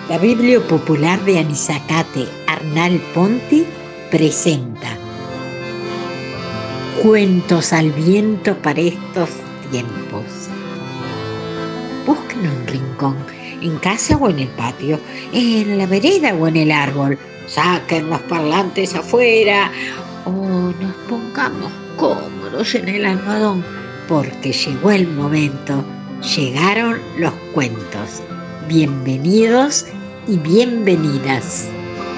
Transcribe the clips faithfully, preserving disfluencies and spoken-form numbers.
La Biblia Popular de Anizacate, Arnal Ponti, presenta Cuentos al viento para estos tiempos. Busquen un rincón, en casa o en el patio, en la vereda o en el árbol. Saquen los parlantes afuera o nos pongamos cómodos en el almohadón, porque llegó el momento, llegaron los cuentos. Bienvenidos y bienvenidas.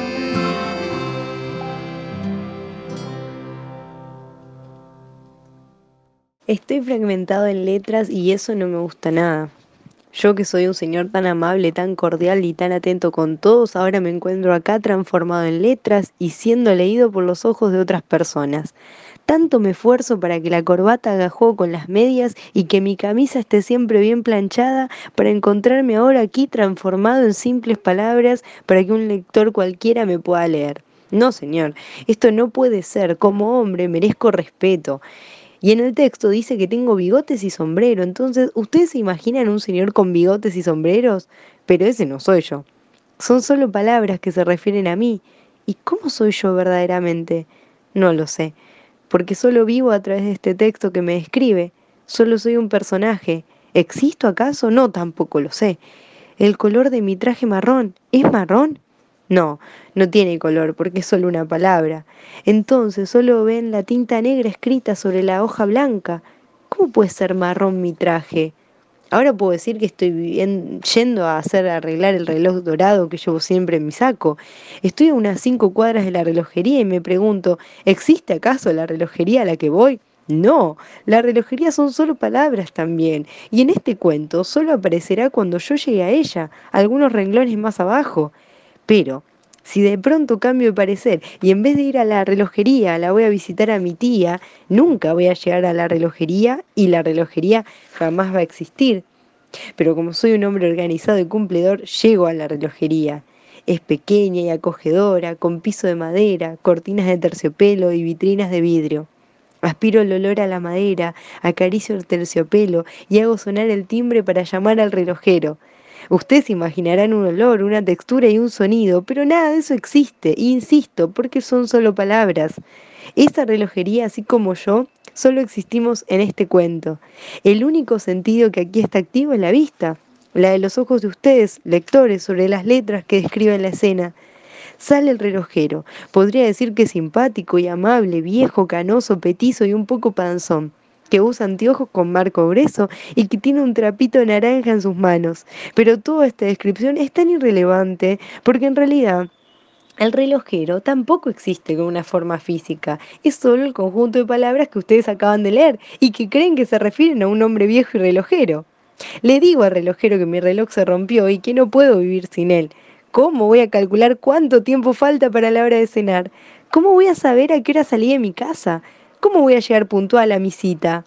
Estoy fragmentado en letras y eso no me gusta nada. Yo que soy un señor tan amable, tan cordial y tan atento con todos, ahora me encuentro acá transformado en letras y siendo leído por los ojos de otras personas. Tanto me esfuerzo para que la corbata haga juego con las medias y que mi camisa esté siempre bien planchada para encontrarme ahora aquí transformado en simples palabras para que un lector cualquiera me pueda leer. No, señor, esto no puede ser. Como hombre merezco respeto. Y en el texto dice que tengo bigotes y sombrero. Entonces, ¿ustedes se imaginan un señor con bigotes y sombreros? Pero ese no soy yo. Son solo palabras que se refieren a mí. ¿Y cómo soy yo verdaderamente? No lo sé, porque solo vivo a través de este texto que me describe. Solo soy un personaje. ¿Existo acaso? No, tampoco lo sé. ¿El color de mi traje marrón es marrón? No, no tiene color porque es solo una palabra. Entonces solo ven la tinta negra escrita sobre la hoja blanca. ¿Cómo puede ser marrón mi traje? Ahora puedo decir que estoy bien- yendo a hacer arreglar el reloj dorado que llevo siempre en mi saco. Estoy a unas cinco cuadras de la relojería y me pregunto, ¿existe acaso la relojería a la que voy? No, la relojería son solo palabras también, y en este cuento solo aparecerá cuando yo llegue a ella, algunos renglones más abajo. Pero, si de pronto cambio de parecer y en vez de ir a la relojería la voy a visitar a mi tía, nunca voy a llegar a la relojería y la relojería jamás va a existir. Pero como soy un hombre organizado y cumplidor, llego a la relojería. Es pequeña y acogedora, con piso de madera, cortinas de terciopelo y vitrinas de vidrio. Aspiro el olor a la madera, acaricio el terciopelo y hago sonar el timbre para llamar al relojero. Ustedes imaginarán un olor, una textura y un sonido, pero nada de eso existe, e insisto, porque son solo palabras. Esa relojería, así como yo, solo existimos en este cuento. El único sentido que aquí está activo es la vista, la de los ojos de ustedes, lectores, sobre las letras que describen la escena. Sale el relojero. Podría decir que es simpático y amable, viejo, canoso, petizo y un poco panzón, que usa anteojos con marco grueso y que tiene un trapito naranja en sus manos. Pero toda esta descripción es tan irrelevante porque en realidad el relojero tampoco existe con una forma física, es solo el conjunto de palabras que ustedes acaban de leer y que creen que se refieren a un hombre viejo y relojero. Le digo al relojero que mi reloj se rompió y que no puedo vivir sin él. ¿Cómo voy a calcular cuánto tiempo falta para la hora de cenar? ¿Cómo voy a saber a qué hora salí de mi casa? ¿Cómo voy a llegar puntual a mi cita?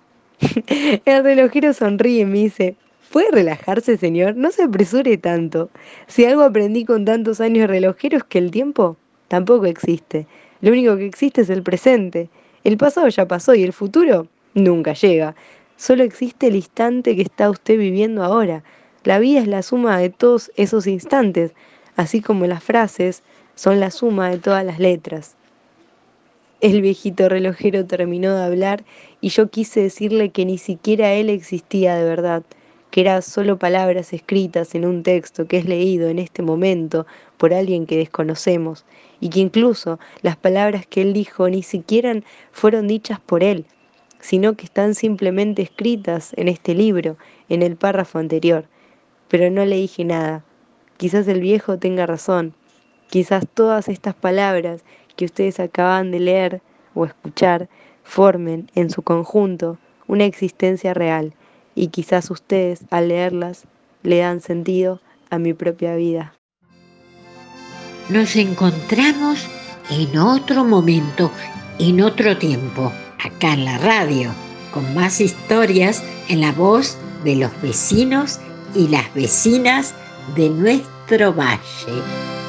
El relojero sonríe y me dice, ¿puede relajarse, señor? No se apresure tanto. Si algo aprendí con tantos años de relojero es que el tiempo tampoco existe. Lo único que existe es el presente. El pasado ya pasó y el futuro nunca llega. Solo existe el instante que está usted viviendo ahora. La vida es la suma de todos esos instantes, así como las frases son la suma de todas las letras. El viejito relojero terminó de hablar y yo quise decirle que ni siquiera él existía de verdad, que eran solo palabras escritas en un texto que es leído en este momento por alguien que desconocemos, y que incluso las palabras que él dijo ni siquiera fueron dichas por él, sino que están simplemente escritas en este libro, en el párrafo anterior. Pero no le dije nada. Quizás el viejo tenga razón. Quizás todas estas palabras que ustedes acaban de leer o escuchar formen en su conjunto una existencia real, y quizás ustedes al leerlas le dan sentido a mi propia vida. Nos encontramos en otro momento, en otro tiempo, acá en la radio, con más historias en la voz de los vecinos y las vecinas de nuestro valle.